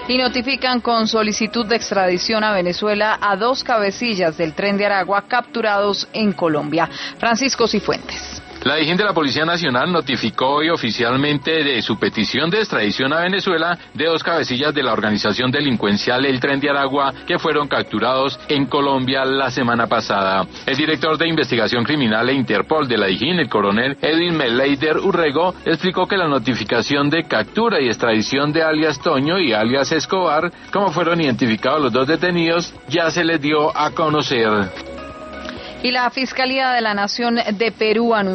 Y notifican con solicitud de extradición a Venezuela a 2 cabecillas del Tren de Aragua capturados en Colombia. Francisco Cifuentes. La DIJÍN de la Policía Nacional notificó hoy oficialmente de su petición de extradición a Venezuela de 2 cabecillas de la organización delincuencial El Tren de Aragua que fueron capturados en Colombia la semana pasada. El director de Investigación Criminal e Interpol de la DIJÍN, el coronel Edwin Meleider Urrego, explicó que la notificación de captura y extradición de alias Toño y alias Escobar, como fueron identificados los 2 detenidos, ya se les dio a conocer. Y la Fiscalía de la Nación de Perú anunció